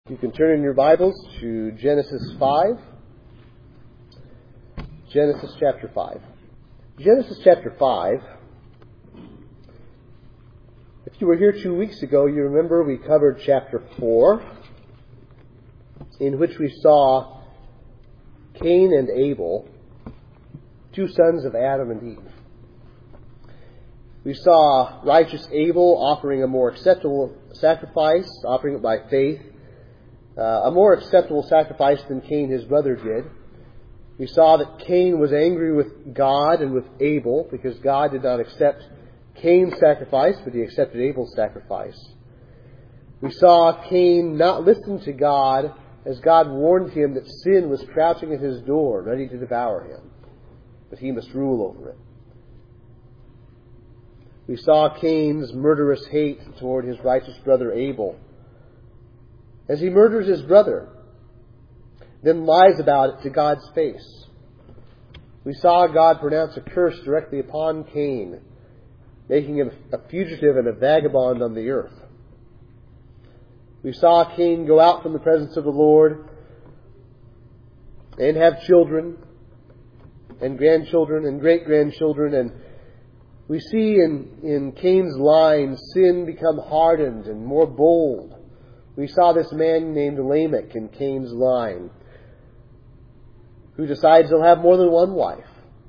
You can turn in your Bibles to Genesis 5. Genesis chapter 5. Genesis chapter 5. If you were here 2 weeks ago, you remember we covered chapter 4, in which we saw Cain and Abel, two sons of Adam and Eve. We saw righteous Abel offering a more acceptable sacrifice, offering it by faith, a more acceptable sacrifice than Cain, his brother, did. We saw that Cain was angry with God and with Abel because God did not accept Cain's sacrifice, but he accepted Abel's sacrifice. We saw Cain not listen to God as God warned him that sin was crouching at his door, ready to devour him, but he must rule over it. We saw Cain's murderous hate toward his righteous brother Abel, as he murders his brother, then lies about it to God's face. We saw God pronounce a curse directly upon Cain, making him a fugitive and a vagabond on the earth. We saw Cain go out from the presence of the Lord and have children and grandchildren and great-grandchildren, and we see in Cain's line sin become hardened and more bold. We saw this man named Lamech in Cain's line, who decides he'll have more than one wife,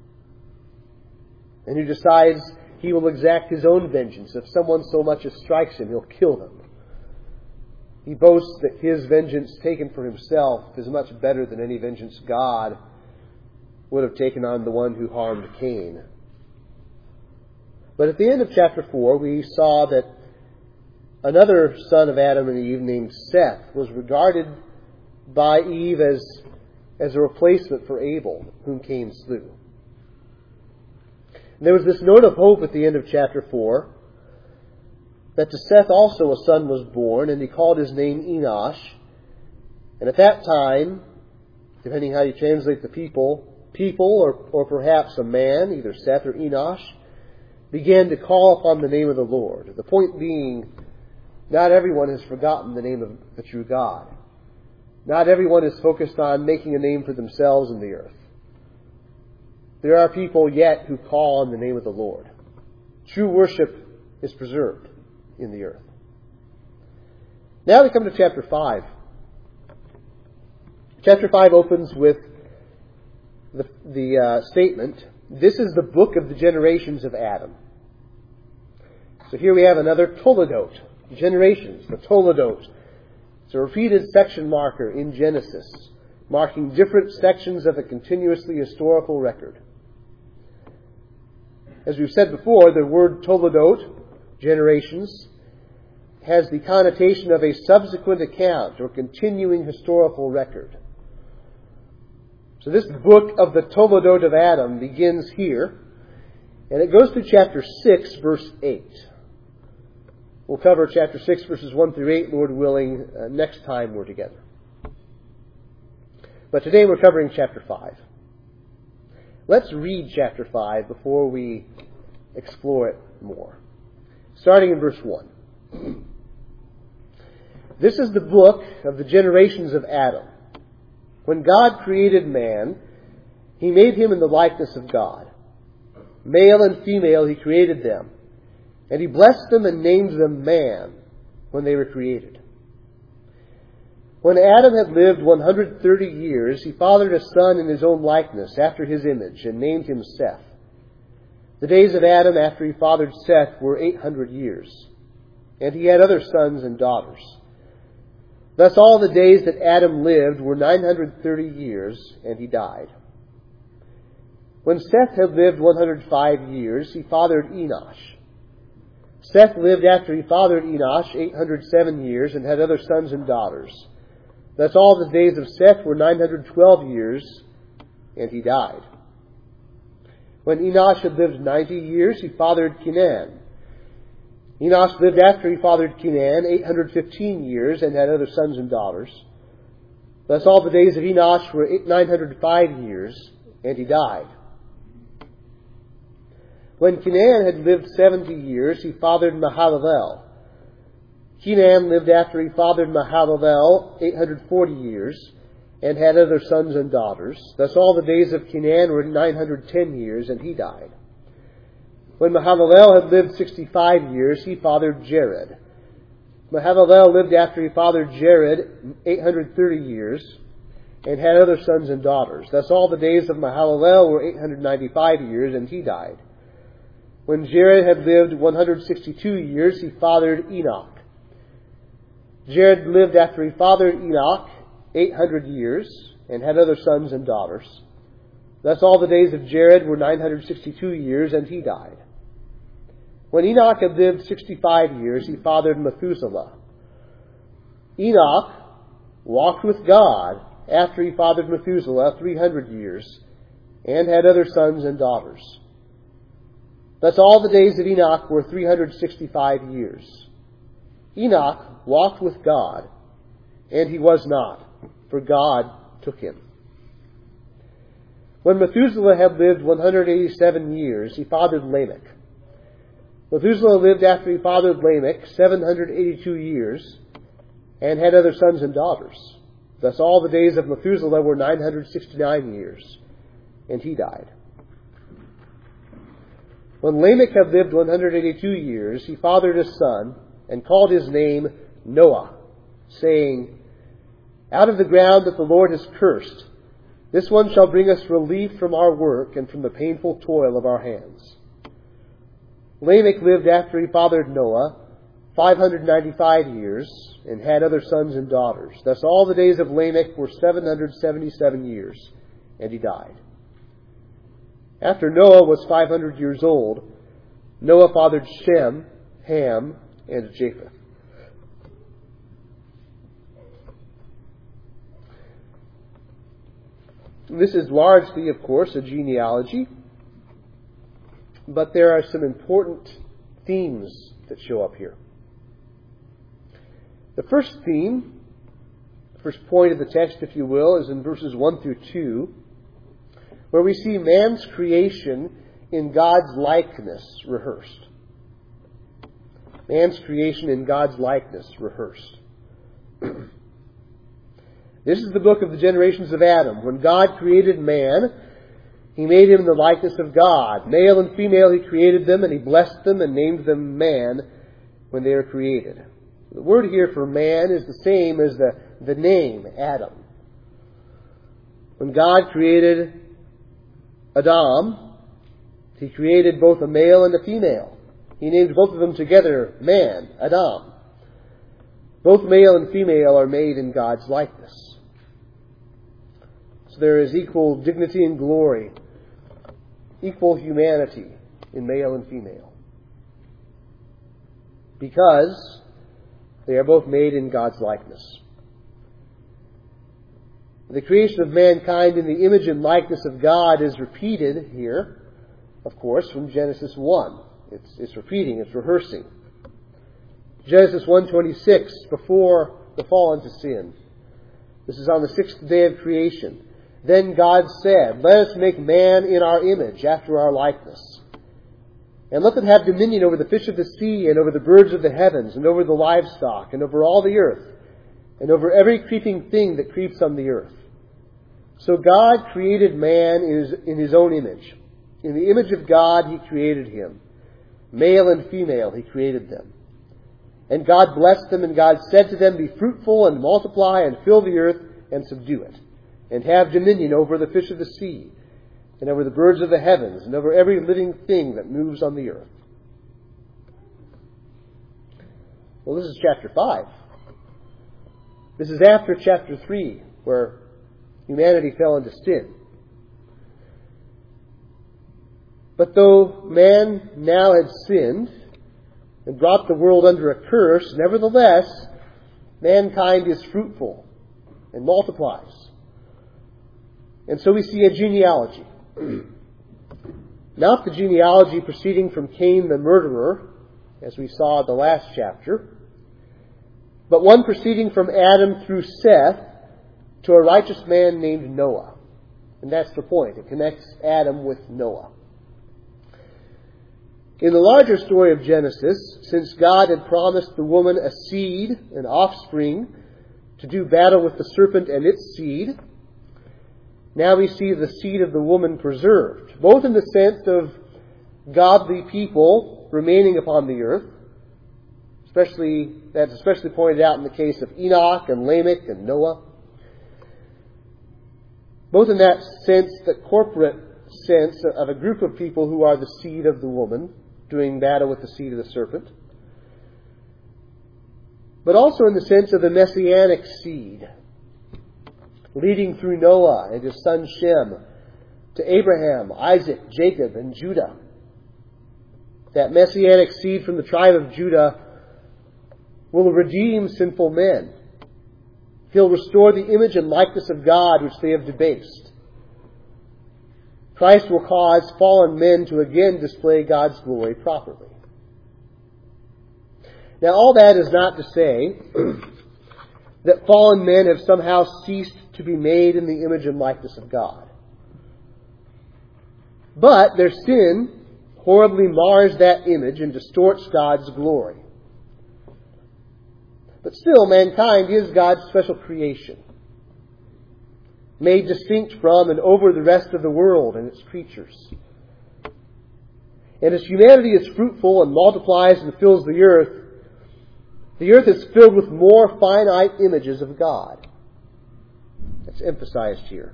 and who decides he will exact his own vengeance. If someone so much as strikes him, he'll kill them. He boasts that his vengeance taken for himself is much better than any vengeance God would have taken on the one who harmed Cain. But at the end of chapter 4, we saw that another son of Adam and Eve named Seth was regarded by Eve as a replacement for Abel, whom Cain slew. And there was this note of hope at the end of chapter 4, that to Seth also a son was born, and he called his name Enosh. And at that time, depending how you translate the people or perhaps a man, either Seth or Enosh, began to call upon the name of the Lord. The point being, not everyone has forgotten the name of the true God. Not everyone is focused on making a name for themselves in the earth. There are people yet who call on the name of the Lord. True worship is preserved in the earth. Now we come to chapter 5. Chapter 5 opens with the statement, "This is the book of the generations of Adam." So here we have another Toledot. Generations, the Toledot. It's a repeated section marker in Genesis, marking different sections of a continuously historical record. As we've said before, the word Toledot, generations, has the connotation of a subsequent account or continuing historical record. So this book of the Toledot of Adam begins here, and it goes through chapter 6, verse 8. We'll cover chapter 6, verses 1 through 8, Lord willing, next time we're together. But today we're covering chapter 5. Let's read chapter 5 before we explore it more. Starting in verse 1. "This is the book of the generations of Adam. When God created man, He made him in the likeness of God. Male and female He created them. And He blessed them and named them man when they were created. When Adam had lived 130 years, he fathered a son in his own likeness, after his image, and named him Seth. The days of Adam after he fathered Seth were 800 years, and he had other sons and daughters. Thus all the days that Adam lived were 930 years, and he died. When Seth had lived 105 years, he fathered Enosh. Seth lived after he fathered Enosh 807 years and had other sons and daughters. Thus all the days of Seth were 912 years, and he died. When Enosh had lived 90 years, he fathered Kenan. Enosh lived after he fathered Kenan 815 years and had other sons and daughters. Thus all the days of Enosh were 905 years, and he died. When Kenan had lived 70 years, he fathered Mahalalel. Kenan lived after he fathered Mahalalel 840 years, and had other sons and daughters. Thus all the days of Kenan were 910 years, and he died. When Mahalalel had lived 65 years, he fathered Jared. Mahalalel lived after he fathered Jared 830 years, and had other sons and daughters. Thus all the days of Mahalalel were 895 years, and he died. When Jared had lived 162 years, he fathered Enoch. Jared lived after he fathered Enoch 800 years, and had other sons and daughters. Thus all the days of Jared were 962 years, and he died. When Enoch had lived 65 years, he fathered Methuselah. Enoch walked with God after he fathered Methuselah 300 years, and had other sons and daughters. Thus all the days of Enoch were 365 years. Enoch walked with God, and he was not, for God took him. When Methuselah had lived 187 years, he fathered Lamech. Methuselah lived after he fathered Lamech 782 years, and had other sons and daughters. Thus all the days of Methuselah were 969 years, and he died. When Lamech had lived 182 years, he fathered a son, and called his name Noah, saying, Out of the ground that the Lord has cursed, this one shall bring us relief from our work and from the painful toil of our hands. Lamech lived after he fathered Noah 595 years, and had other sons and daughters. Thus all the days of Lamech were 777 years, and he died. After Noah was 500 years old, Noah fathered Shem, Ham, and Japheth. This is largely, of course, a genealogy, but there are some important themes that show up here. The first theme, the first point of the text, if you will, is in verses 1 through 2, where we see man's creation in God's likeness rehearsed. Man's creation in God's likeness rehearsed. This is the book of the generations of Adam. When God created man, He made him in the likeness of God. Male and female He created them, and He blessed them and named them man when they were created. The word here for man is the same as the name Adam. When God created Adam, He created both a male and a female. He named both of them together man, Adam. Both male and female are made in God's likeness. So there is equal dignity and glory, equal humanity in male and female, because they are both made in God's likeness. The creation of mankind in the image and likeness of God is repeated here, of course, from Genesis 1. It's repeating, it's rehearsing. Genesis 1:26, before the fall into sin. This is on the sixth day of creation. Then God said, Let us make man in our image, after our likeness. And let them have dominion over the fish of the sea, and over the birds of the heavens, and over the livestock, and over all the earth, and over every creeping thing that creeps on the earth. So God created man in His own image. In the image of God He created him. Male and female He created them. And God blessed them, and God said to them, Be fruitful and multiply, and fill the earth, and subdue it, and have dominion over the fish of the sea, and over the birds of the heavens, and over every living thing that moves on the earth. Well, this is chapter 5. This is after chapter 3, where humanity fell into sin. But though man now had sinned and brought the world under a curse, nevertheless, mankind is fruitful and multiplies. And so we see a genealogy. Not the genealogy proceeding from Cain the murderer, as we saw in the last chapter, but one proceeding from Adam through Seth to a righteous man named Noah. And that's the point. It connects Adam with Noah. In the larger story of Genesis, since God had promised the woman a seed, an offspring, to do battle with the serpent and its seed, now we see the seed of the woman preserved, both in the sense of godly people remaining upon the earth, that's especially pointed out in the case of Enoch and Lamech and Noah, both in that sense, the corporate sense of a group of people who are the seed of the woman, doing battle with the seed of the serpent, but also in the sense of the messianic seed, leading through Noah and his son Shem to Abraham, Isaac, Jacob, and Judah. That messianic seed from the tribe of Judah will redeem sinful men. He'll restore the image and likeness of God which they have debased. Christ will cause fallen men to again display God's glory properly. Now, all that is not to say that fallen men have somehow ceased to be made in the image and likeness of God. But their sin horribly mars that image and distorts God's glory. But still, mankind is God's special creation, made distinct from and over the rest of the world and its creatures. And as humanity is fruitful and multiplies and fills the earth is filled with more finite images of God. That's emphasized here.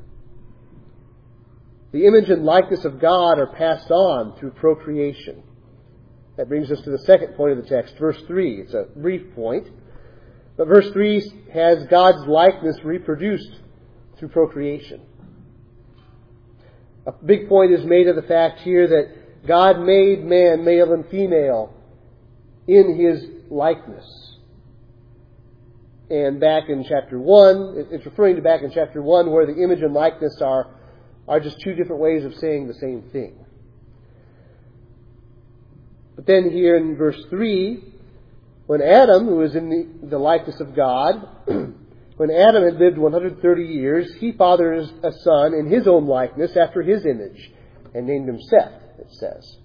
The image and likeness of God are passed on through procreation. That brings us to the second point of the text, verse 3. It's a brief point, but verse 3 has God's likeness reproduced through procreation. A big point is made of the fact here that God made man, male and female, in His likeness. And back in chapter 1, it's referring to back in chapter 1 where the image and likeness are just two different ways of saying the same thing. But then here in verse 3, when Adam, who was in the likeness of God, when Adam had lived 130 years, he fathered a son in his own likeness after his image, and named him Seth, it says.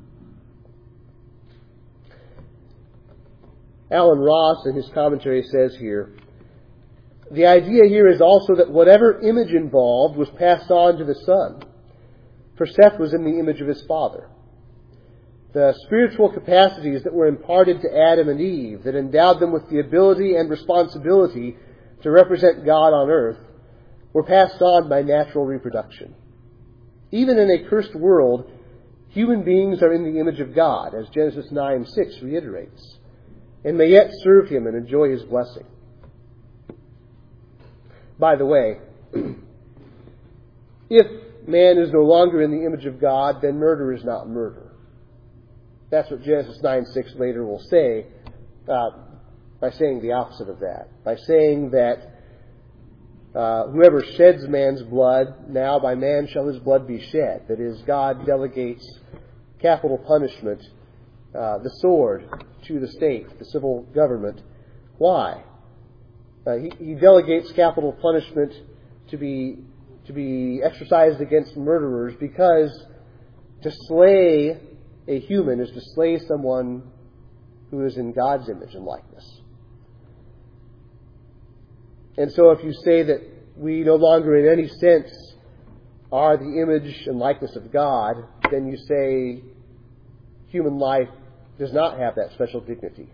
Alan Ross, in his commentary, says here, the idea here is also that whatever image involved was passed on to the son, for Seth was in the image of his father. The spiritual capacities that were imparted to Adam and Eve, that endowed them with the ability and responsibility to represent God on earth, were passed on by natural reproduction. Even in a cursed world, human beings are in the image of God, as Genesis 9:6 reiterates, and may yet serve Him and enjoy His blessing. By the way, if man is no longer in the image of God, then murder is not murder. That's what Genesis 9:6 later will say, by saying the opposite of that. By saying that whoever sheds man's blood, now by man shall his blood be shed. That is, God delegates capital punishment, the sword, to the state, the civil government. Why? He delegates capital punishment to be exercised against murderers because to slay a human is to slay someone who is in God's image and likeness. And so if you say that we no longer in any sense are the image and likeness of God, then you say human life does not have that special dignity.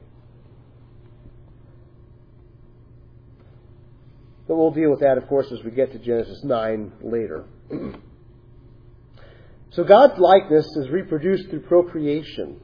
But we'll deal with that, of course, as we get to Genesis 9 later. So God's likeness is reproduced through procreation.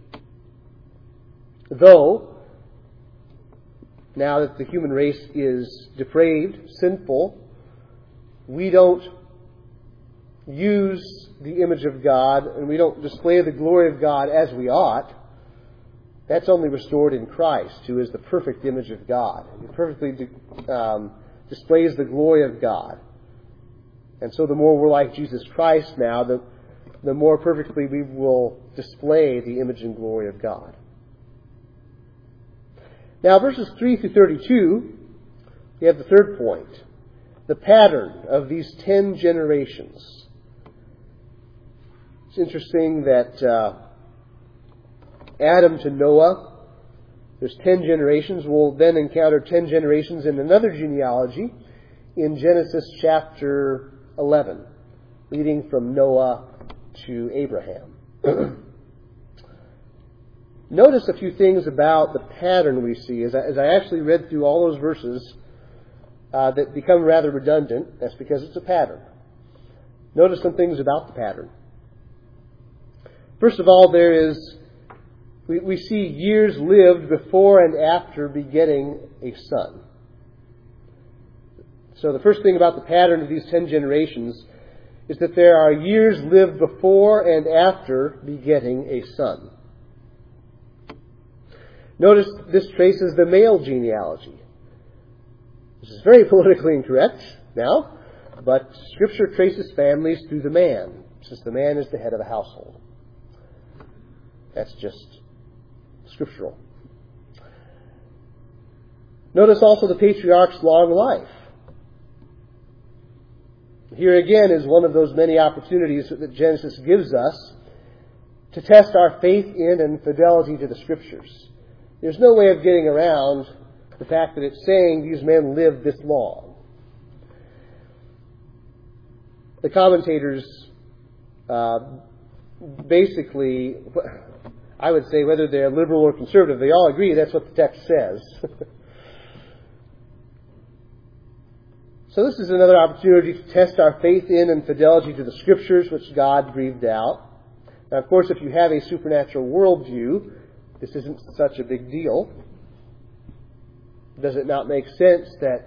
Though, now that the human race is depraved, sinful, we don't use the image of God and we don't display the glory of God as we ought. That's only restored in Christ, who is the perfect image of God. He perfectly displays the glory of God. And so the more we're like Jesus Christ now, the more perfectly we will display the image and glory of God. Now, verses 3 through 32, we have the third point. The pattern of these 10 generations. It's interesting that Adam to Noah. There's 10 generations. We'll then encounter 10 generations in another genealogy in Genesis chapter 11, leading from Noah to Abraham. Notice a few things about the pattern we see. As I actually read through all those verses that become rather redundant, that's because it's a pattern. Notice some things about the pattern. First of all, we see years lived before and after begetting a son. So the first thing about the pattern of these 10 generations is that there are years lived before and after begetting a son. Notice this traces the male genealogy. This is very politically incorrect now, but Scripture traces families through the man, since the man is the head of the household. That's just scriptural. Notice also the patriarch's long life. Here again is one of those many opportunities that Genesis gives us to test our faith in and fidelity to the Scriptures. There's no way of getting around the fact that it's saying these men lived this long. The commentators basically, I would say whether they're liberal or conservative, they all agree that's what the text says. So this is another opportunity to test our faith in and fidelity to the Scriptures which God breathed out. Now, of course, if you have a supernatural worldview, this isn't such a big deal. Does it not make sense that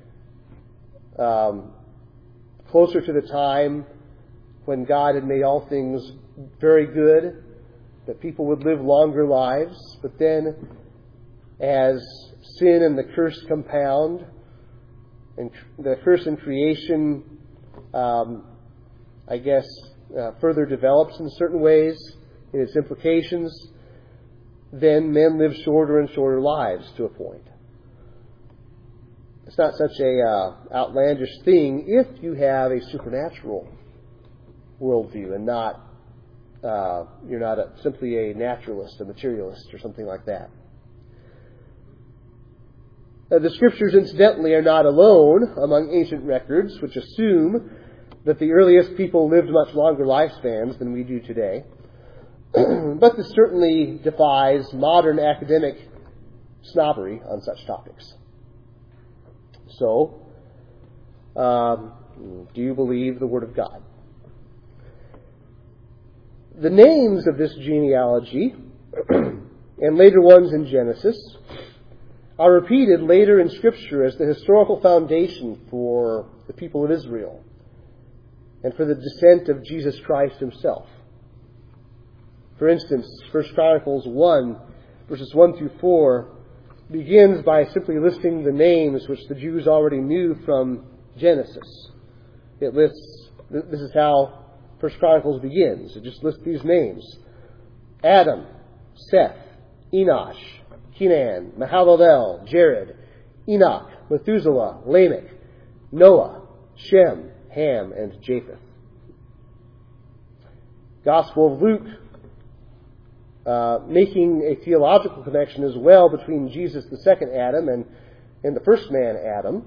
closer to the time when God had made all things very good, that people would live longer lives, but then as sin and the curse compound, and the curse in creation, further develops in certain ways in its implications, then men live shorter and shorter lives to a point. It's not such a outlandish thing if you have a supernatural worldview and not you're not simply a naturalist, a materialist, or something like that. The Scriptures, incidentally, are not alone among ancient records which assume that the earliest people lived much longer lifespans than we do today. But this certainly defies modern academic snobbery on such topics. So, do you believe the Word of God? The names of this genealogy, and later ones in Genesis, are repeated later in Scripture as the historical foundation for the people of Israel and for the descent of Jesus Christ Himself. For instance, 1 Chronicles 1, verses 1 through 4, begins by simply listing the names which the Jews already knew from Genesis. It lists, this is how 1 Chronicles begins. It just lists these names: Adam, Seth, Enosh, Kenan, Mahalalel, Jared, Enoch, Methuselah, Lamech, Noah, Shem, Ham, and Japheth. Gospel of Luke, making a theological connection as well between Jesus, the second Adam, and the first man, Adam.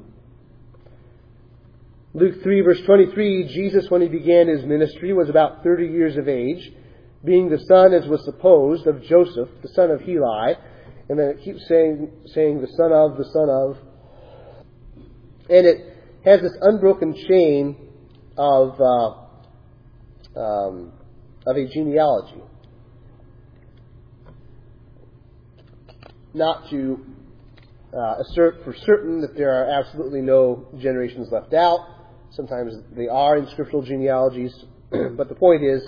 Luke 3, verse 23, Jesus, when He began His ministry, was about 30 years of age, being the son, as was supposed, of Joseph, the son of Heli. And then it keeps saying the son of. And it has this unbroken chain of a genealogy. Not to assert for certain that there are absolutely no generations left out. Sometimes they are in scriptural genealogies. But the point is,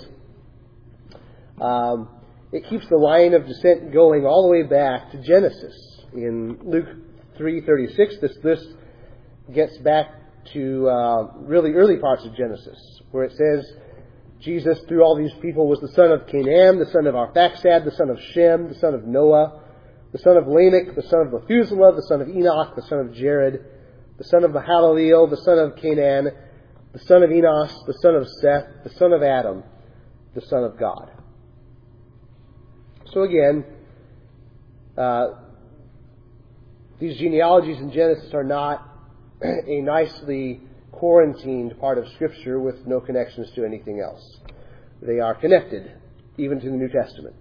it keeps the line of descent going all the way back to Genesis. In Luke 3:36, this list gets back to really early parts of Genesis, where it says Jesus, through all these people, was the son of Canaan, the son of Arphaxad, the son of Shem, the son of Noah, the son of Lamech, the son of Methuselah, the son of Enoch, the son of Jared, the son of Mahalaleel, the son of Canaan, the son of Enos, the son of Seth, the son of Adam, the son of God. So again, these genealogies in Genesis are not a nicely quarantined part of Scripture with no connections to anything else. They are connected, even to the New Testament.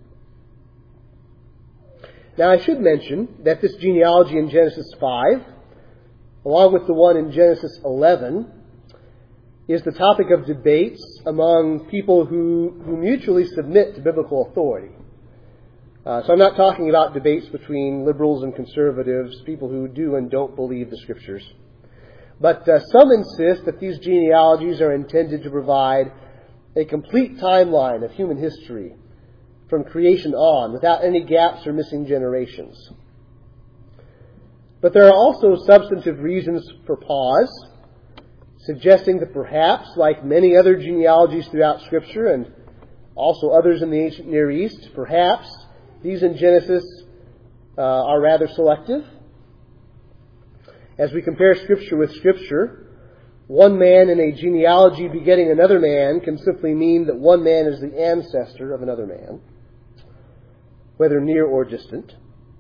Now I should mention that this genealogy in Genesis 5, along with the one in Genesis 11, is the topic of debates among people who mutually submit to biblical authority. So I'm not talking about debates between liberals and conservatives, people who do and don't believe the Scriptures. But some insist that these genealogies are intended to provide a complete timeline of human history from creation on, without any gaps or missing generations. But there are also substantive reasons for pause, suggesting that perhaps, like many other genealogies throughout Scripture and also others in the ancient Near East, perhaps these in Genesis are rather selective. As we compare Scripture with Scripture, one man in a genealogy begetting another man can simply mean that one man is the ancestor of another man, whether near or distant.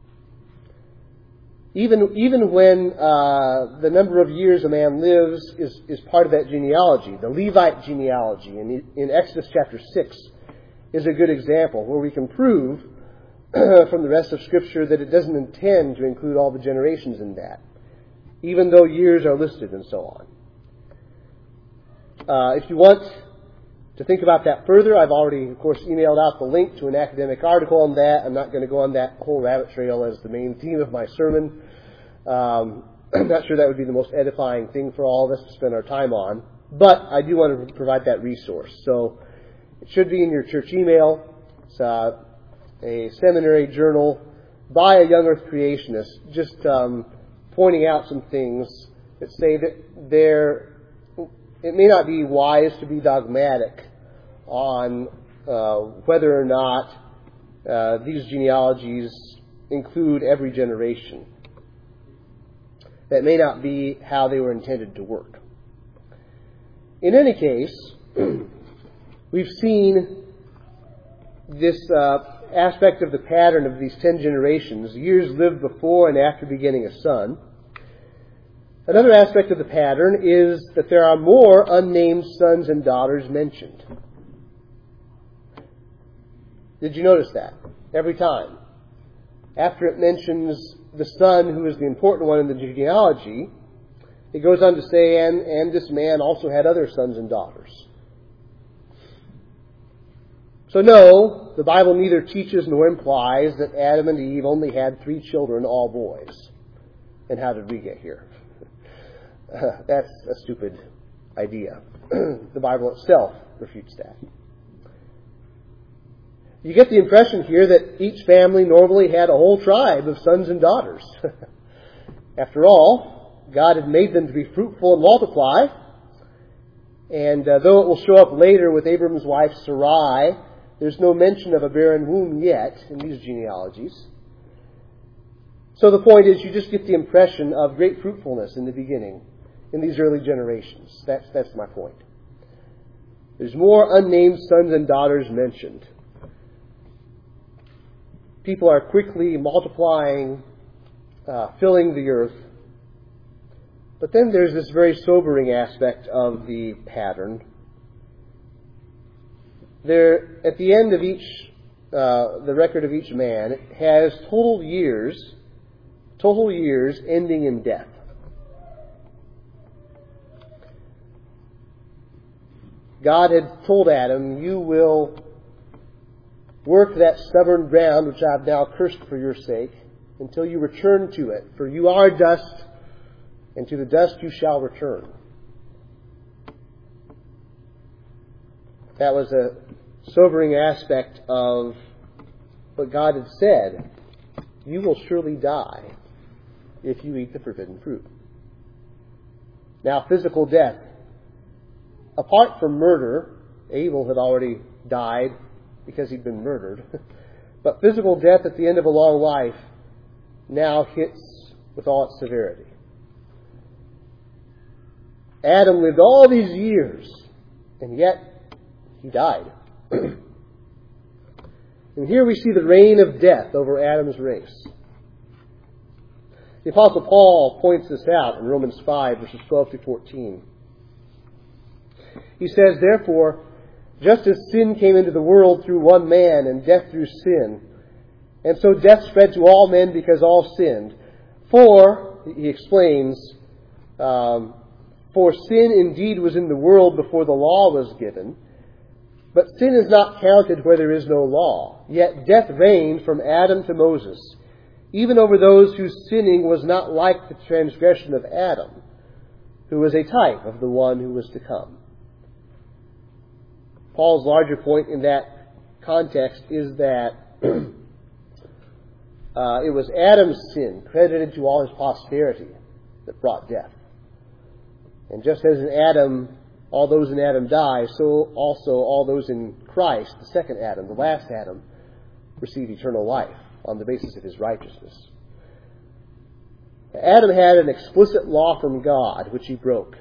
Even when the number of years a man lives is part of that genealogy. The Levite genealogy in Exodus chapter 6 is a good example where we can prove from the rest of Scripture that it doesn't intend to include all the generations in that, even though years are listed and so on. If you want to think about that further, I've already, of course, emailed out the link to an academic article on that. I'm not going to go on that whole rabbit trail as the main theme of my sermon. I'm not sure that would be the most edifying thing for all of us to spend our time on, but I do want to provide that resource. So it should be in your church email. It's a seminary journal by a young earth creationist, just pointing out some things that say that it may not be wise to be dogmatic on whether or not these genealogies include every generation. That may not be how they were intended to work. In any case, we've seen this aspect of the pattern of these 10 generations, years lived before and after begetting a son. Another aspect of the pattern is that there are more unnamed sons and daughters mentioned. Did you notice that? Every time. After it mentions the son who is the important one in the genealogy, it goes on to say, and this man also had other sons and daughters. So no, the Bible neither teaches nor implies that Adam and Eve only had 3 children, all boys. And how did we get here? That's a stupid idea. The Bible itself refutes that. You get the impression here that each family normally had a whole tribe of sons and daughters. After all, God had made them to be fruitful and multiply. And though it will show up later with Abram's wife Sarai, there's no mention of a barren womb yet in these genealogies. So the point is, you just get the impression of great fruitfulness in the beginning, in these early generations. That's my point. There's more unnamed sons and daughters mentioned. People are quickly multiplying, filling the earth. But then there's this very sobering aspect of the pattern. There, at the end of each, the record of each man, it has total years ending in death. God had told Adam, you will work that stubborn ground which I have now cursed for your sake until you return to it. For you are dust, and to the dust you shall return. That was a sobering aspect of what God had said. You will surely die if you eat the forbidden fruit. Now, physical death. Apart from murder, Abel had already died because he'd been murdered. But physical death at the end of a long life now hits with all its severity. Adam lived all these years, and yet he died. And here we see the reign of death over Adam's race. The Apostle Paul points this out in Romans 5, verses 12 through 14. He says, "Therefore, just as sin came into the world through one man, and death through sin, and so death spread to all men because all sinned. For," he explains, "for sin indeed was in the world before the law was given, but sin is not counted where there is no law. Yet death reigned from Adam to Moses, even over those whose sinning was not like the transgression of Adam, who was a type of the one who was to come." Paul's larger point in that context is that it was Adam's sin credited to all his posterity that brought death. And just as in Adam, all those in Adam die, so also all those in Christ, the second Adam, the last Adam, receive eternal life on the basis of his righteousness. Adam had an explicit law from God, which he broke.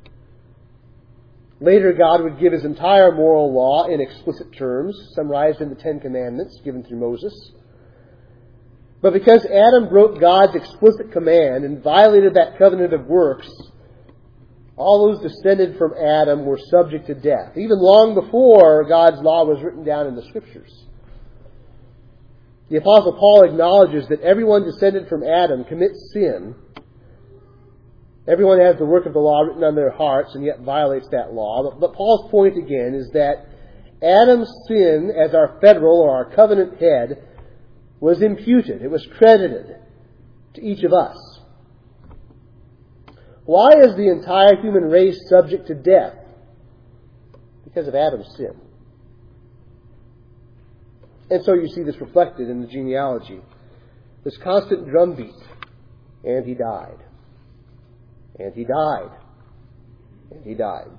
Later, God would give his entire moral law in explicit terms, summarized in the Ten Commandments given through Moses. But because Adam broke God's explicit command and violated that covenant of works, all those descended from Adam were subject to death, even long before God's law was written down in the Scriptures. The Apostle Paul acknowledges that everyone descended from Adam commits sin. Everyone has the work of the law written on their hearts and yet violates that law. But Paul's point again is that Adam's sin as our federal or our covenant head was imputed. It was credited to each of us. Why is the entire human race subject to death? Because of Adam's sin. And so you see this reflected in the genealogy. This constant drumbeat. And he died. And he died. And he died.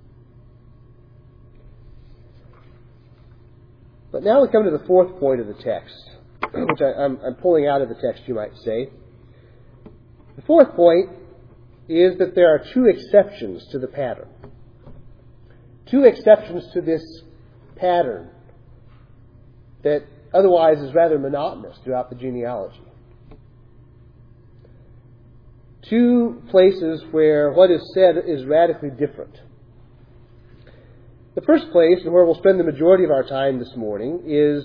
But now we come to the fourth point of the text, which I'm pulling out of the text, you might say. The fourth point is that there are two exceptions to the pattern. Two exceptions to this pattern that otherwise is rather monotonous throughout the genealogy. Two places where what is said is radically different. The first place, and where we'll spend the majority of our time this morning, is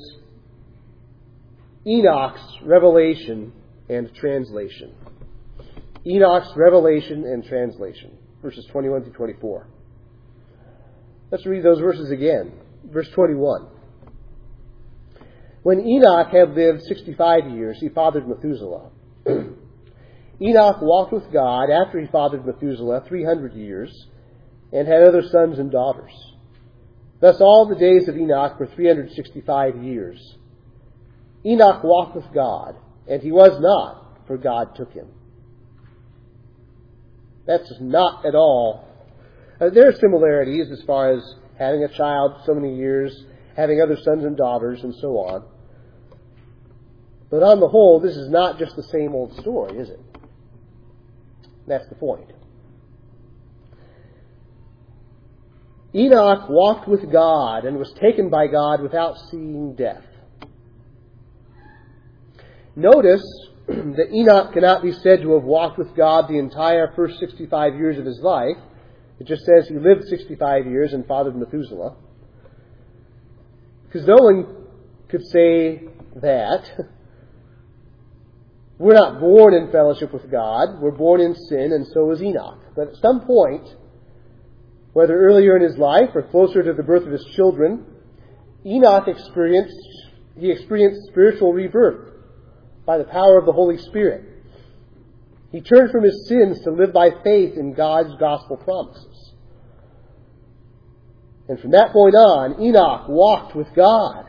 Enoch's revelation and translation. Enoch's revelation and translation. Verses 21 through 24. Let's read those verses again. Verse 21. When Enoch had lived 65 years, he fathered Methuselah. Enoch walked with God after he fathered Methuselah 300 years, and had other sons and daughters. Thus all the days of Enoch were 365 years. Enoch walked with God, and he was not, for God took him. That's not at all. There are similarities as far as having a child so many years, having other sons and daughters, and so on. But on the whole, this is not just the same old story, is it? That's the point. Enoch walked with God and was taken by God without seeing death. Notice that Enoch cannot be said to have walked with God the entire first 65 years of his life. It just says he lived 65 years and fathered Methuselah. Because no one could say that. We're not born in fellowship with God. We're born in sin, and so is Enoch. But at some point, whether earlier in his life or closer to the birth of his children, Enoch experienced spiritual rebirth by the power of the Holy Spirit. He turned from his sins to live by faith in God's gospel promises. And from that point on, Enoch walked with God.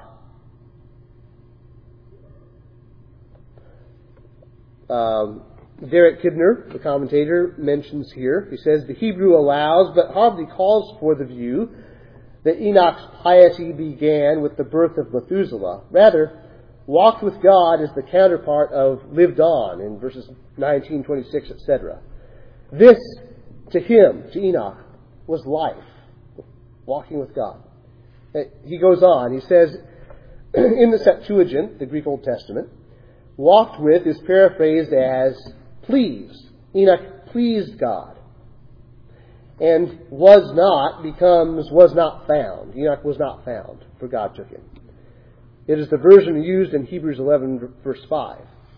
Derek Kidner, the commentator, mentions here, he says, the Hebrew allows but hardly calls for the view that Enoch's piety began with the birth of Methuselah. Rather, walked with God is the counterpart of lived on in verses 19, 26, etc. This, to him, to Enoch, was life, walking with God. He goes on, he says, in the Septuagint, the Greek Old Testament, walked with is paraphrased as pleased. Enoch pleased God. And was not becomes was not found. Enoch was not found, for God took him. It is the version used in Hebrews 11, verse 5.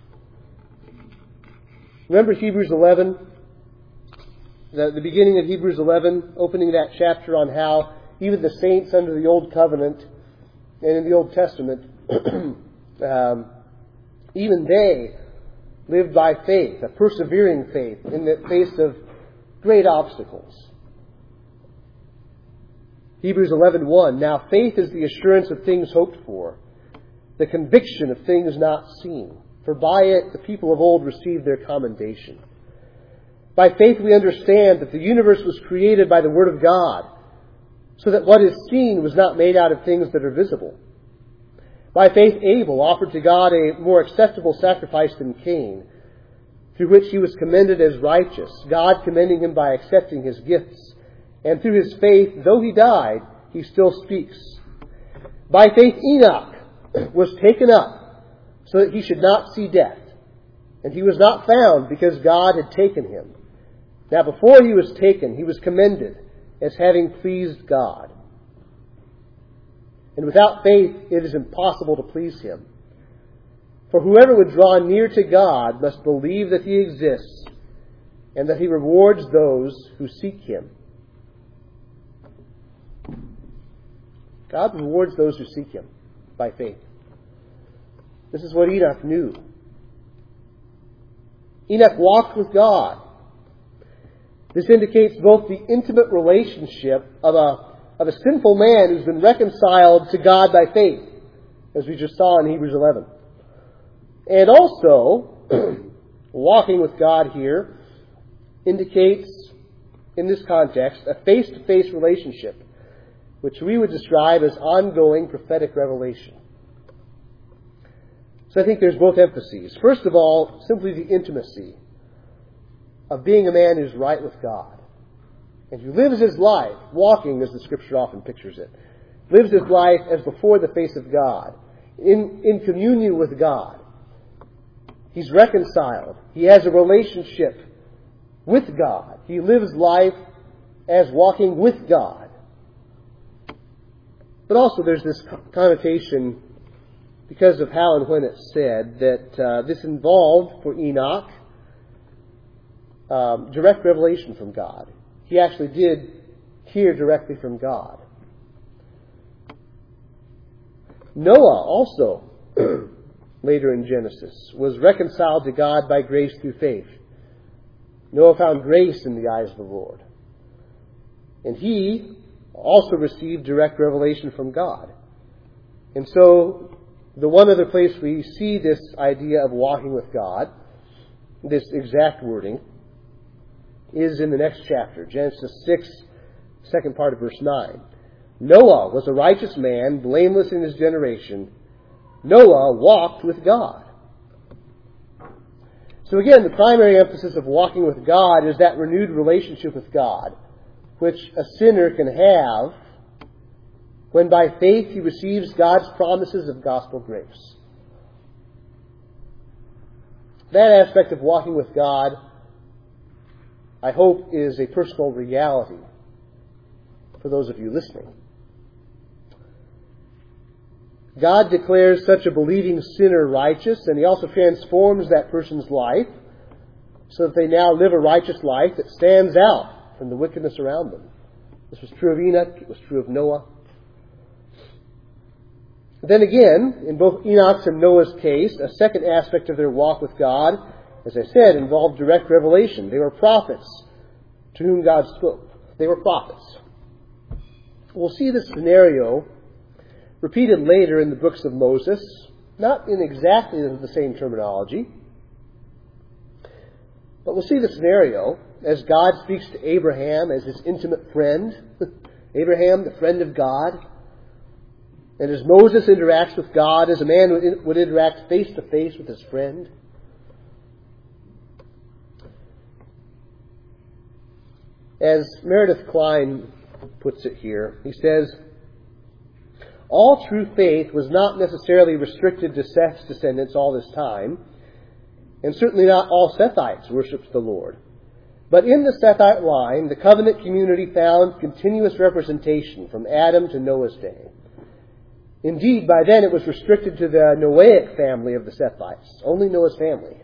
Remember Hebrews 11? The beginning of Hebrews 11, opening that chapter on how even the saints under the Old Covenant and in the Old Testament, even they lived by faith, a persevering faith in the face of great obstacles. Hebrews 11:1, now faith is the assurance of things hoped for, the conviction of things not seen. For by it the people of old received their commendation. By faith we understand that the universe was created by the Word of God, so that what is seen was not made out of things that are visible. By faith Abel offered to God a more acceptable sacrifice than Cain, through which he was commended as righteous, God commending him by accepting his gifts. And through his faith, though he died, he still speaks. By faith Enoch was taken up, so that he should not see death. And he was not found, because God had taken him. Now before he was taken, he was commended as having pleased God. And without faith, it is impossible to please him. For whoever would draw near to God must believe that he exists, and that he rewards those who seek him. God rewards those who seek him by faith. This is what Enoch knew. Enoch walked with God. This indicates both the intimate relationship of a sinful man who's been reconciled to God by faith, as we just saw in Hebrews 11. And also, walking with God here indicates, in this context, a face-to-face relationship, which we would describe as ongoing prophetic revelation. So I think there's both emphases. First of all, simply the intimacy of being a man who's right with God, and who lives his life walking, as the Scripture often pictures it, lives his life as before the face of God, in communion with God. He's reconciled. He has a relationship with God. He lives life as walking with God. But also there's this connotation, because of how and when it's said, that this involved, for Enoch, direct revelation from God. He actually did hear directly from God. Noah also, later in Genesis, was reconciled to God by grace through faith. Noah found grace in the eyes of the Lord. And he also received direct revelation from God. And so, the one other place we see this idea of walking with God, this exact wording, is in the next chapter, Genesis 6, second part of verse 9. Noah was a righteous man, blameless in his generation. Noah walked with God. So again, the primary emphasis of walking with God is that renewed relationship with God, which a sinner can have when by faith he receives God's promises of gospel grace. That aspect of walking with God, I hope, is a personal reality for those of you listening. God declares such a believing sinner righteous, and He also transforms that person's life so that they now live a righteous life that stands out from the wickedness around them. This was true of Enoch. It was true of Noah. Then again, in both Enoch's and Noah's case, a second aspect of their walk with God, as I said, involved direct revelation. They were prophets to whom God spoke. They were prophets. We'll see this scenario repeated later in the books of Moses, not in exactly the same terminology, but we'll see the scenario as God speaks to Abraham as his intimate friend, Abraham, the friend of God, and as Moses interacts with God as a man would interact face to face with his friend. As Meredith Kline puts it here, he says, all true faith was not necessarily restricted to Seth's descendants all this time, and certainly not all Sethites worshipped the Lord. But in the Sethite line, the covenant community found continuous representation from Adam to Noah's day. Indeed, by then it was restricted to the Noahic family of the Sethites, only Noah's family.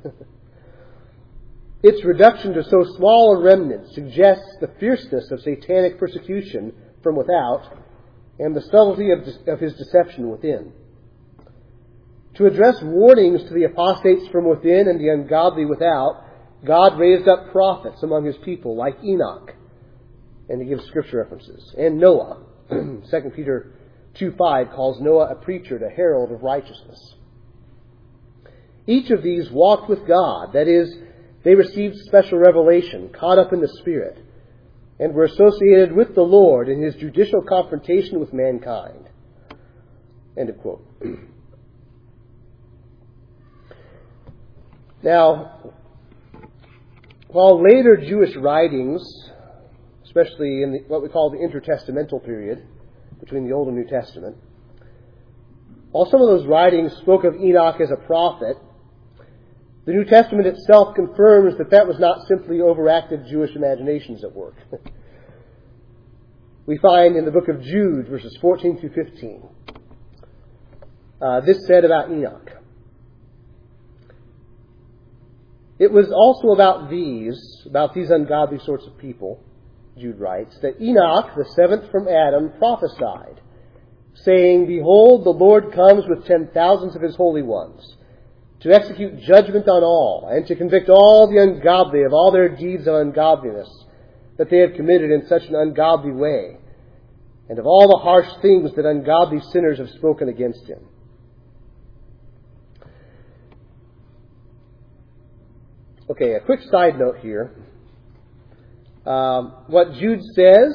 Its reduction to so small a remnant suggests the fierceness of satanic persecution from without and the subtlety of his deception within. To address warnings to the apostates from within and the ungodly without, God raised up prophets among his people like Enoch, and he gives scripture references, and Noah. 2 Peter 2:5 calls Noah a preacher, a herald of righteousness. Each of these walked with God, that is, they received special revelation, caught up in the Spirit, and were associated with the Lord in his judicial confrontation with mankind. End of quote. Now, while later Jewish writings, especially in what we call the intertestamental period, between the Old and New Testament, while some of those writings spoke of Enoch as a prophet, the New Testament itself confirms that was not simply overactive Jewish imaginations at work. We find in the book of Jude, verses 14 through 15, this said about Enoch. It was also about these ungodly sorts of people, Jude writes, that Enoch, the seventh from Adam, prophesied, saying, Behold, the Lord comes with 10,000s of his holy ones, to execute judgment on all, and to convict all the ungodly of all their deeds of ungodliness that they have committed in such an ungodly way, and of all the harsh things that ungodly sinners have spoken against him. Okay, a quick side note here. What Jude says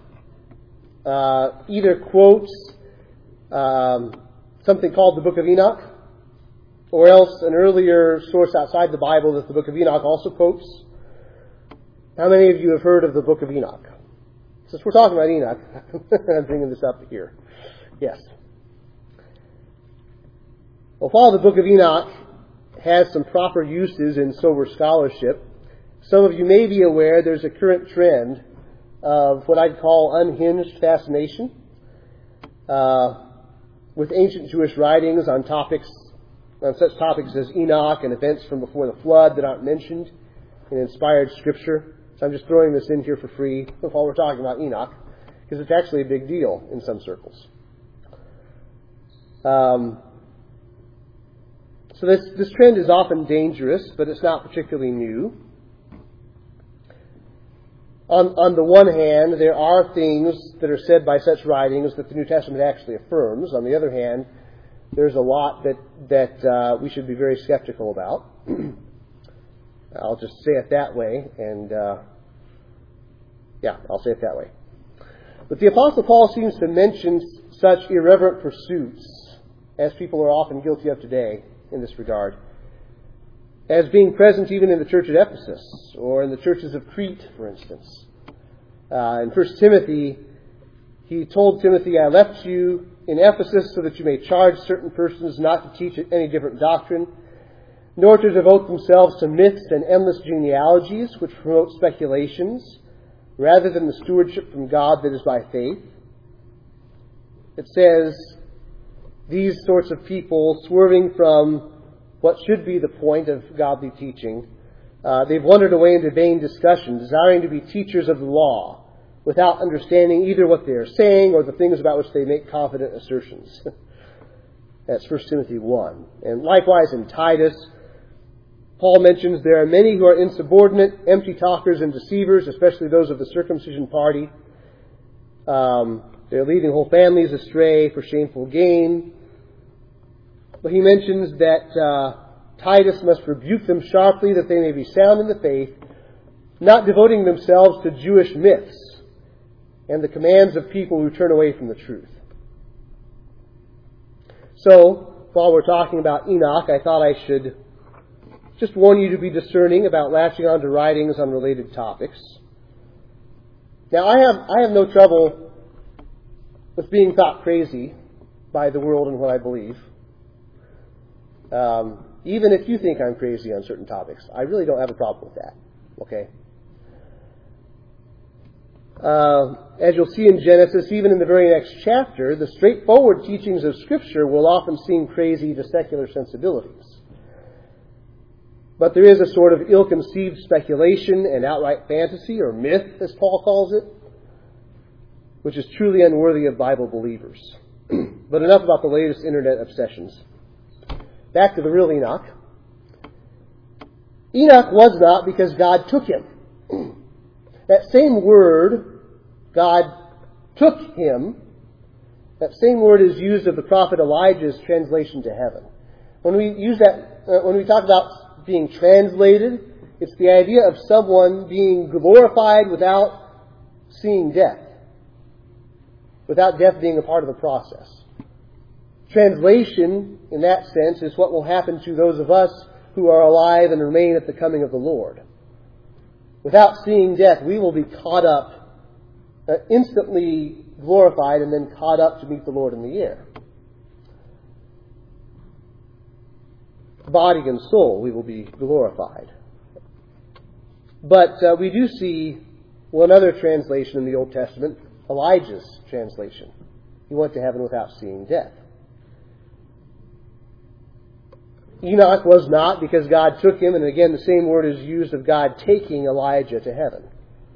either quotes something called the Book of Enoch, or else an earlier source outside the Bible that the Book of Enoch also quotes. How many of you have heard of the Book of Enoch? Since we're talking about Enoch, I'm bringing this up here. Yes. Well, while the Book of Enoch has some proper uses in sober scholarship, some of you may be aware there's a current trend of what I'd call unhinged fascination with ancient Jewish writings on such topics as Enoch and events from before the flood that aren't mentioned in inspired Scripture. So I'm just throwing this in here for free while we're talking about Enoch, because it's actually a big deal in some circles. So this trend is often dangerous, but it's not particularly new. On the one hand, there are things that are said by such writings that the New Testament actually affirms. On the other hand, there's a lot that we should be very skeptical about. I'll just say it that way, and I'll say it that way. But the Apostle Paul seems to mention such irreverent pursuits, as people are often guilty of today in this regard, as being present even in the church at Ephesus, or in the churches of Crete, for instance. In 1 Timothy, he told Timothy, I left you in Ephesus so that you may charge certain persons not to teach any different doctrine, nor to devote themselves to myths and endless genealogies which promote speculations, rather than the stewardship from God that is by faith. It says, these sorts of people, swerving from what should be the point of godly teaching, they've wandered away into vain discussion, desiring to be teachers of the law, without understanding either what they are saying or the things about which they make confident assertions. That's 1 Timothy 1. And likewise in Titus, Paul mentions there are many who are insubordinate, empty talkers and deceivers, especially those of the circumcision party. They're leading whole families astray for shameful gain. But he mentions that Titus must rebuke them sharply that they may be sound in the faith, not devoting themselves to Jewish myths and the commands of people who turn away from the truth. So, while we're talking about Enoch, I thought I should just warn you to be discerning about latching onto writings on related topics. Now, I have no trouble with being thought crazy by the world and what I believe. Even if you think I'm crazy on certain topics, I really don't have a problem with that. Okay? As you'll see in Genesis, even in the very next chapter, the straightforward teachings of Scripture will often seem crazy to secular sensibilities. But there is a sort of ill-conceived speculation and outright fantasy, or myth, as Paul calls it, which is truly unworthy of Bible believers. But enough about the latest internet obsessions. Back to the real Enoch. Enoch was not because God took him. That same word, God took him, that same word is used of the prophet Elijah's translation to heaven. When we use that, when we talk about being translated, it's the idea of someone being glorified without seeing death. Without death being a part of the process. Translation, in that sense, is what will happen to those of us who are alive and remain at the coming of the Lord. Without seeing death, we will be caught up, instantly glorified, and then caught up to meet the Lord in the air. Body and soul, we will be glorified. But we do see one other translation in the Old Testament, Elijah's translation. He went to heaven without seeing death. Enoch was not because God took him, and again the same word is used of God taking Elijah to heaven.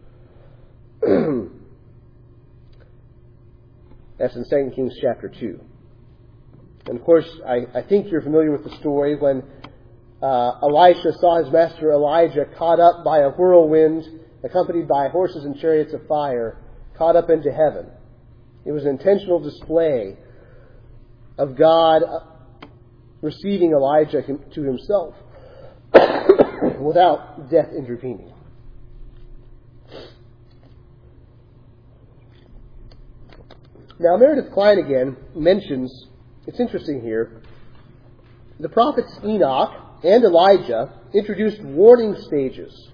That's in 2 Kings chapter 2. And of course, I think you're familiar with the story when Elisha saw his master Elijah caught up by a whirlwind, accompanied by horses and chariots of fire, caught up into heaven. It was an intentional display of God receiving Elijah to himself without death intervening. Now, Meredith Klein again mentions, it's interesting here, the prophets Enoch and Elijah introduced warning stages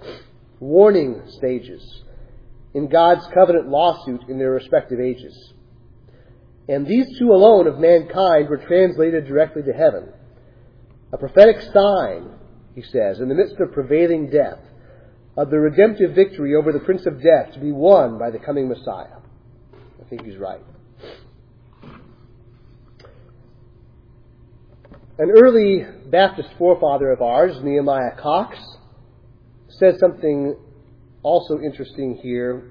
in God's covenant lawsuit in their respective ages. And these two alone of mankind were translated directly to heaven. A prophetic sign, he says, in the midst of prevailing death, of the redemptive victory over the prince of death to be won by the coming Messiah. I think he's right. An early Baptist forefather of ours, Nehemiah Cox, says something also interesting here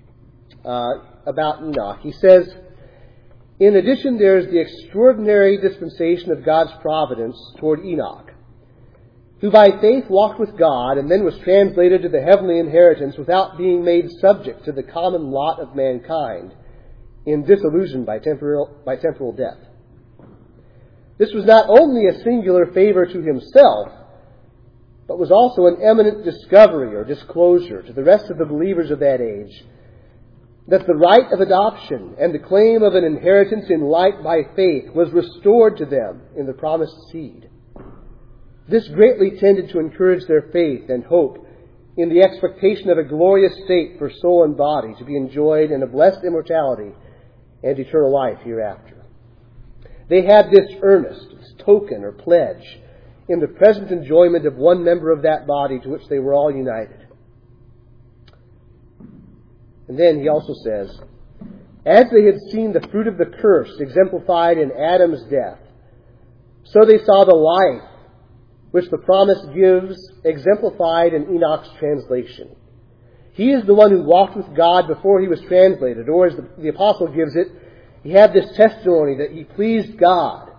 about Enoch. He says, in addition, there is the extraordinary dispensation of God's providence toward Enoch, who by faith walked with God and then was translated to the heavenly inheritance without being made subject to the common lot of mankind in disillusion by temporal death. This was not only a singular favor to himself, but was also an eminent discovery or disclosure to the rest of the believers of that age, that the right of adoption and the claim of an inheritance in light by faith was restored to them in the promised seed. This greatly tended to encourage their faith and hope in the expectation of a glorious state for soul and body to be enjoyed in a blessed immortality and eternal life hereafter. They had this earnest, this token or pledge in the present enjoyment of one member of that body to which they were all united. And then he also says, as they had seen the fruit of the curse exemplified in Adam's death, so they saw the life which the promise gives exemplified in Enoch's translation. He is the one who walked with God before he was translated, or as the apostle gives it, he had this testimony that he pleased God.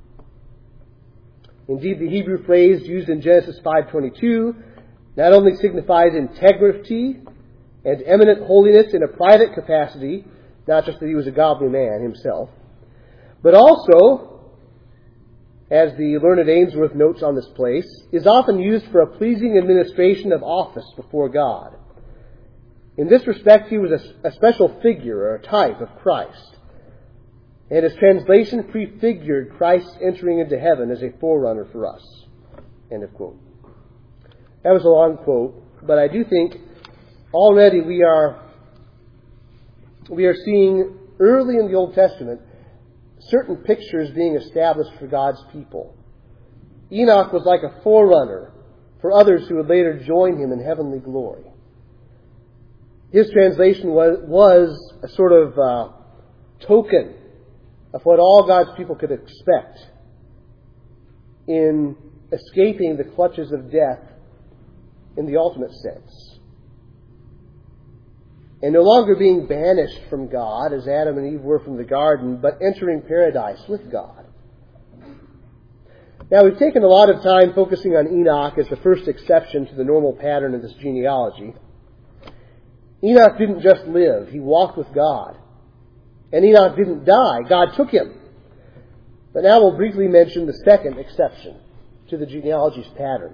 Indeed, the Hebrew phrase used in Genesis 5:22 not only signifies integrity and eminent holiness in a private capacity, not just that he was a godly man himself, but also, as the learned Ainsworth notes on this place, is often used for a pleasing administration of office before God. In this respect, he was a special figure or a type of Christ. And his translation prefigured Christ's entering into heaven as a forerunner for us. End of quote. That was a long quote, but I do think already we are seeing early in the Old Testament certain pictures being established for God's people. Enoch was like a forerunner for others who would later join him in heavenly glory. His translation was a sort of token of what all God's people could expect in escaping the clutches of death in the ultimate sense. And no longer being banished from God, as Adam and Eve were from the garden, but entering paradise with God. Now, we've taken a lot of time focusing on Enoch as the first exception to the normal pattern of this genealogy. Enoch didn't just live, he walked with God. And Enoch didn't die, God took him. But now we'll briefly mention the second exception to the genealogy's pattern.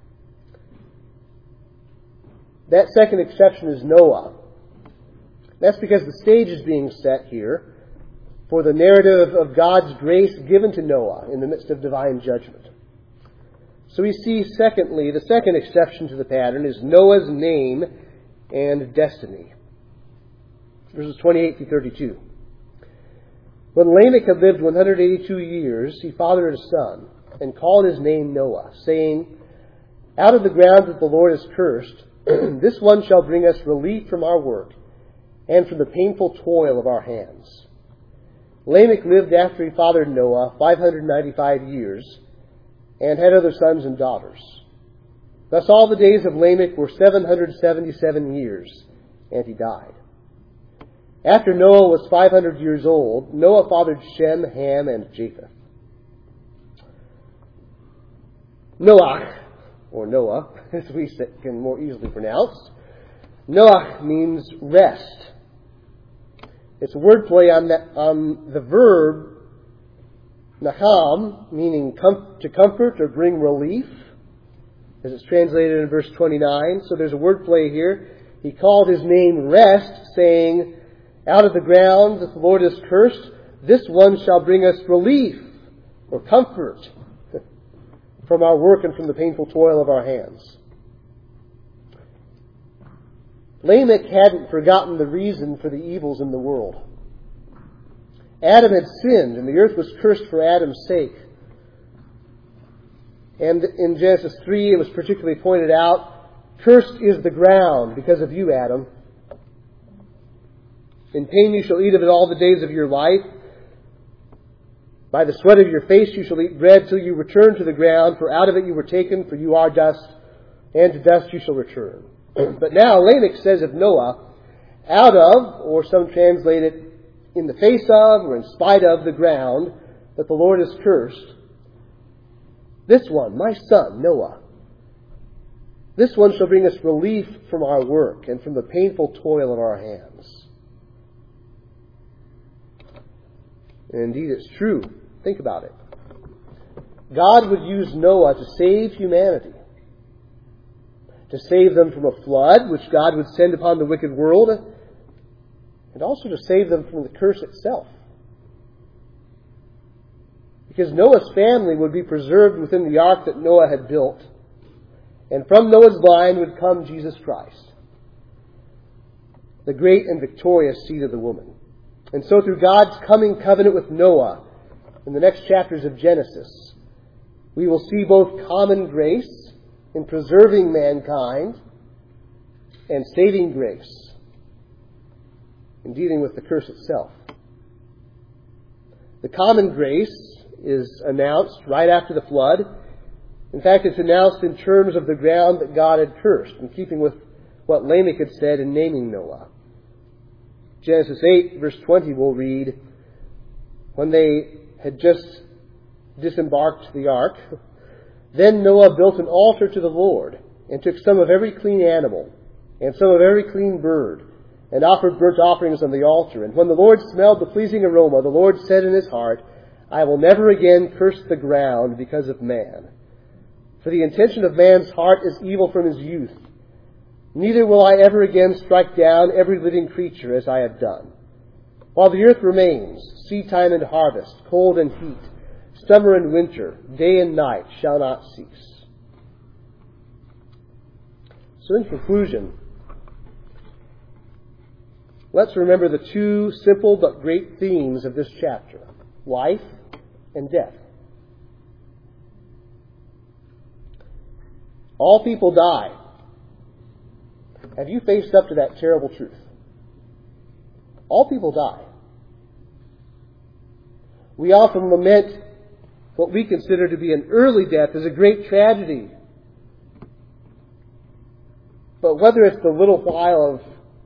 That second exception is Noah. That's because the stage is being set here for the narrative of God's grace given to Noah in the midst of divine judgment. So we see, secondly, the second exception to the pattern is Noah's name and destiny. Verses 28 through 32. When Lamech had lived 182 years, he fathered a son, and called his name Noah, saying, Out of the ground that the Lord has cursed, this one shall bring us relief from our work, and from the painful toil of our hands. Lamech lived after he fathered Noah 595 years, and had other sons and daughters. Thus all the days of Lamech were 777 years, and he died. After Noah was 500 years old, Noah fathered Shem, Ham, and Japheth. Noach, or Noah, as we can more easily pronounce, Noach means rest. It's a wordplay on the verb nacham, meaning to comfort or bring relief, as it's translated in verse 29. So there's a wordplay here. He called his name Rest, saying, Out of the ground that the Lord has cursed, this one shall bring us relief or comfort from our work and from the painful toil of our hands. Lamech hadn't forgotten the reason for the evils in the world. Adam had sinned, and the earth was cursed for Adam's sake. And in Genesis 3, it was particularly pointed out, Cursed is the ground because of you, Adam. In pain you shall eat of it all the days of your life. By the sweat of your face you shall eat bread till you return to the ground, for out of it you were taken, for you are dust, and to dust you shall return. But now Lamech says of Noah, out of, or some translate it, in the face of, or in spite of the ground that the Lord has cursed, this one, my son, Noah, this one shall bring us relief from our work and from the painful toil of our hands. And indeed, it's true. Think about it. God would use Noah to save humanity. To save them from a flood, which God would send upon the wicked world, and also to save them from the curse itself. Because Noah's family would be preserved within the ark that Noah had built, and from Noah's line would come Jesus Christ, the great and victorious seed of the woman. And so through God's coming covenant with Noah, in the next chapters of Genesis, we will see both common grace in preserving mankind and saving grace in dealing with the curse itself. The common grace is announced right after the flood. In fact, it's announced in terms of the ground that God had cursed, in keeping with what Lamech had said in naming Noah. Genesis 8, verse 20, we'll read, when they had just disembarked the ark, then Noah built an altar to the Lord, and took some of every clean animal, and some of every clean bird, and offered burnt offerings on the altar. And when the Lord smelled the pleasing aroma, the Lord said in his heart, I will never again curse the ground because of man. For the intention of man's heart is evil from his youth. Neither will I ever again strike down every living creature as I have done. While the earth remains, seed time and harvest, cold and heat, summer and winter, day and night shall not cease. So in conclusion, let's remember the two simple but great themes of this chapter. life and death. All people die. Have you faced up to that terrible truth? All people die. We often lament what we consider to be an early death as a great tragedy. But whether it's the little while of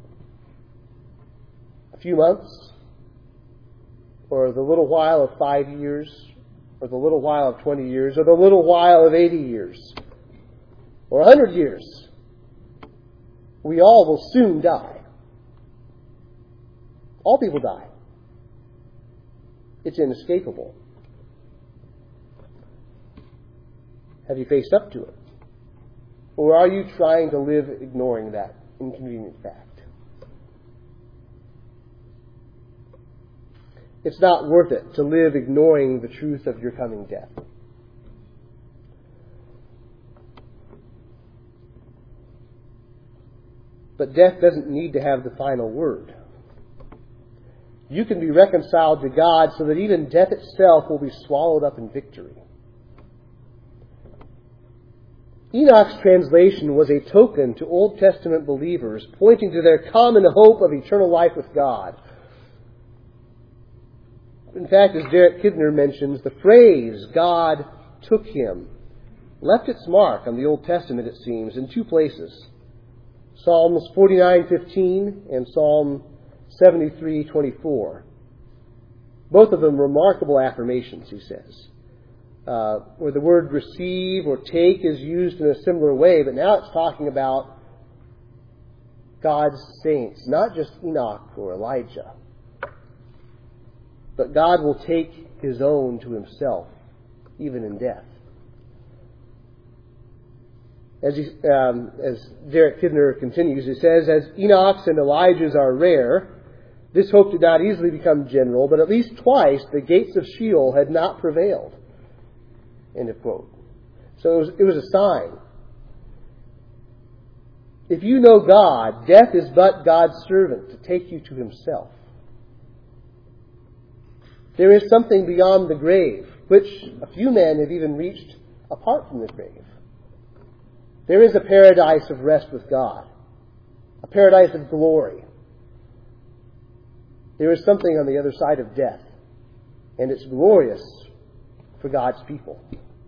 a few months, or the little while of 5 years, or the little while of 20 years, or the little while of 80 years, or 100 years, we all will soon die. All people die. It's inescapable. Have you faced up to it? Or are you trying to live ignoring that inconvenient fact? It's not worth it to live ignoring the truth of your coming death. But death doesn't need to have the final word. You can be reconciled to God so that even death itself will be swallowed up in victory. Enoch's translation was a token to Old Testament believers, pointing to their common hope of eternal life with God. In fact, as Derek Kidner mentions, the phrase, God took him, left its mark on the Old Testament, it seems, in two places. Psalms 49:15 and Psalm 73:24. Both of them remarkable affirmations, he says, where the word receive or take is used in a similar way, but now it's talking about God's saints, not just Enoch or Elijah. But God will take His own to Himself, even in death. As Derek Kidner continues, he says, as Enoch's and Elijah's are rare, this hope did not easily become general, but at least twice the gates of Sheol had not prevailed. End of quote. So it was a sign. If you know God, death is but God's servant to take you to Himself. There is something beyond the grave, which a few men have even reached apart from the grave. There is a paradise of rest with God, a paradise of glory. There is something on the other side of death, and it's glorious for God's people.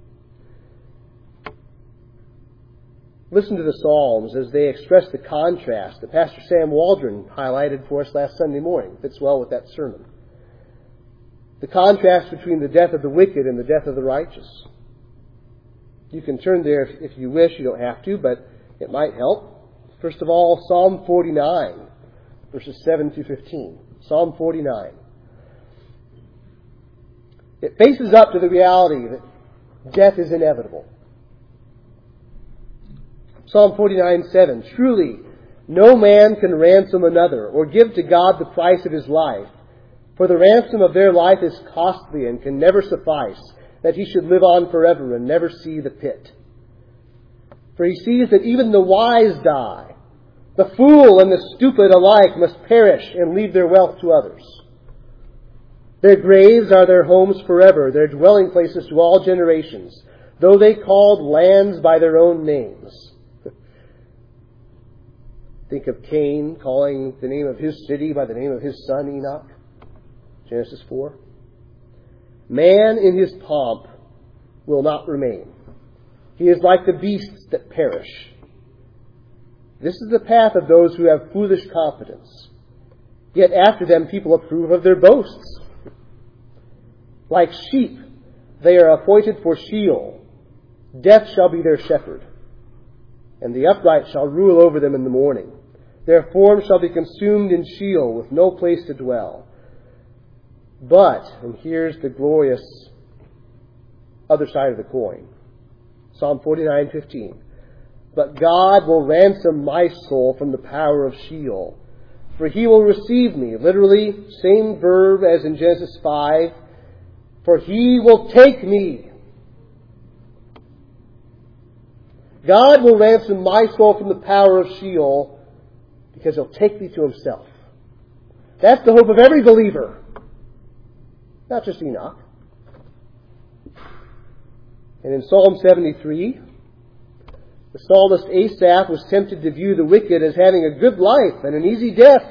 Listen to the Psalms as they express the contrast that Pastor Sam Waldron highlighted for us last Sunday morning. It fits well with that sermon. The contrast between the death of the wicked and the death of the righteous. You can turn there if you wish. You don't have to, but it might help. First of all, Psalm 49, verses 7 through 15. Psalm 49. It faces up to the reality that death is inevitable. Psalm 49:7. Truly, no man can ransom another or give to God the price of his life. For the ransom of their life is costly and can never suffice, that he should live on forever and never see the pit. For he sees that even the wise die. The fool and the stupid alike must perish and leave their wealth to others. Their graves are their homes forever, their dwelling places to all generations, though they called lands by their own names. Think of Cain calling the name of his city by the name of his son Enoch. Genesis 4. Man in his pomp will not remain. He is like the beasts that perish. This is the path of those who have foolish confidence. Yet after them people approve of their boasts. Like sheep, they are appointed for Sheol. Death shall be their shepherd, and the upright shall rule over them in the morning. Their form shall be consumed in Sheol, with no place to dwell. But, and here's the glorious other side of the coin, Psalm 49:15. But God will ransom my soul from the power of Sheol, for He will receive me. Literally, same verb as in Genesis 5. For He will take me. God will ransom my soul from the power of Sheol because He'll take me to Himself. That's the hope of every believer. not just Enoch. And in Psalm 73, the psalmist Asaph was tempted to view the wicked as having a good life and an easy death.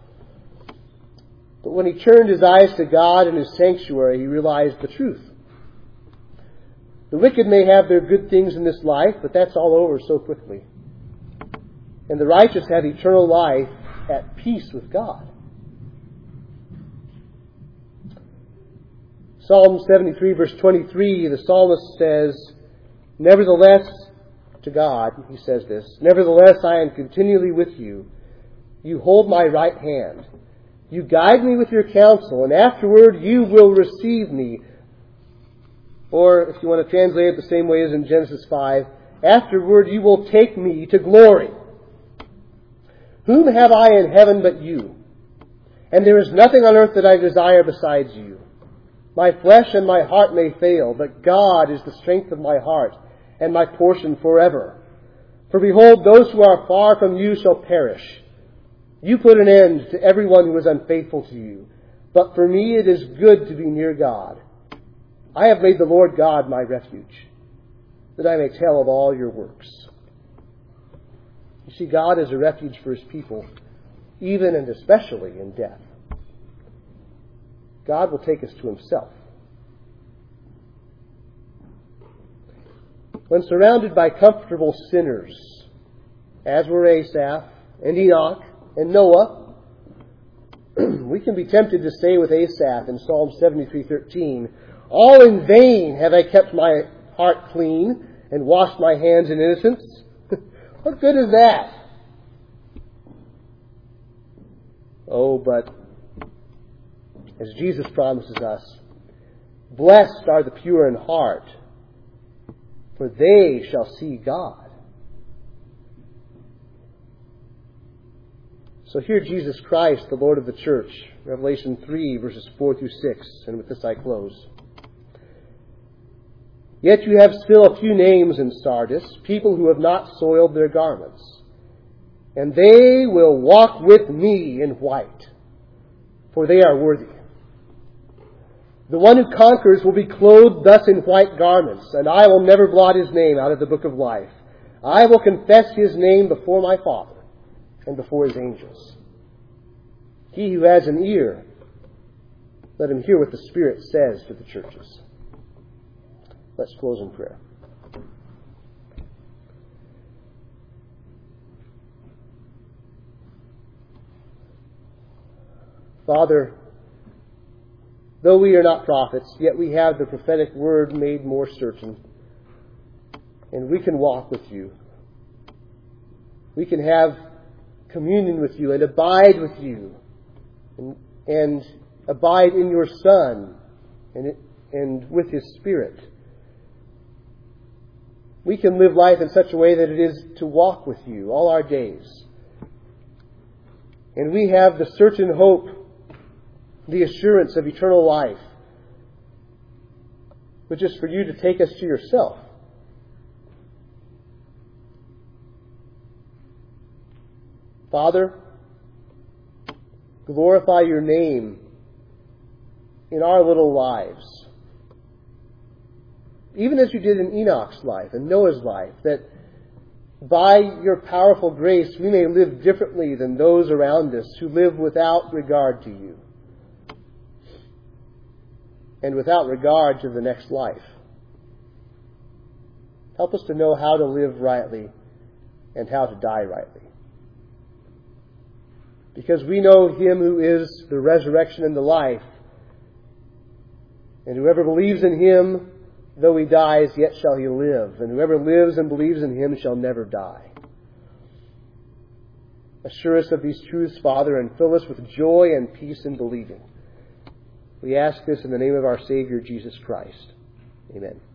But when he turned his eyes to God and His sanctuary, he realized the truth. The wicked may have their good things in this life, but that's all over so quickly. And the righteous have eternal life at peace with God. Psalm 73 verse 23, the psalmist says, "Nevertheless," to God, he says this, "Nevertheless I am continually with you. You hold my right hand. You guide me with your counsel, and afterward you will receive me." Or, if you want to translate it the same way as in Genesis 5, "Afterward you will take me to glory. Whom have I in heaven but you? And there is nothing on earth that I desire besides you. My flesh and my heart may fail, but God is the strength of my heart and my portion forever. For behold, those who are far from you shall perish. You put an end to everyone who is unfaithful to you. But for me it is good to be near God. I have made the Lord God my refuge, that I may tell of all your works." You see, God is a refuge for His people, even and especially in death. God will take us to Himself. When surrounded by comfortable sinners, as were Asaph and Enoch and Noah, we can be tempted to say with Asaph in Psalm 73:13, "All in vain have I kept my heart clean and washed my hands in innocence." What good is that? Oh, but as Jesus promises us, "Blessed are the pure in heart, for they shall see God." So hear Jesus Christ, the Lord of the church, Revelation 3, verses 4 through 6, and with this I close. "Yet you have still a few names in Sardis, people who have not soiled their garments. And they will walk with me in white, for they are worthy. The one who conquers will be clothed thus in white garments, and I will never blot his name out of the book of life. I will confess his name before my Father and before His angels. He who has an ear, let him hear what the Spirit says to the churches." Let's close in prayer. Father, though we are not prophets, yet we have the prophetic word made more certain, and we can walk with you. We can have communion with you and abide with you, and abide in your Son and with His Spirit. We can live life in such a way that it is to walk with you all our days. And we have the certain hope, the assurance of eternal life, which is for you to take us to yourself. Father, glorify your name in our little lives, even as you did in Enoch's life and Noah's life, that by your powerful grace we may live differently than those around us who live without regard to you and without regard to the next life. Help us to know how to live rightly and how to die rightly. Because we know Him who is the resurrection and the life, and whoever believes in Him, though he dies, yet shall he live. And whoever lives and believes in Him shall never die. Assure us of these truths, Father, and fill us with joy and peace in believing. We ask this in the name of our Savior, Jesus Christ. Amen.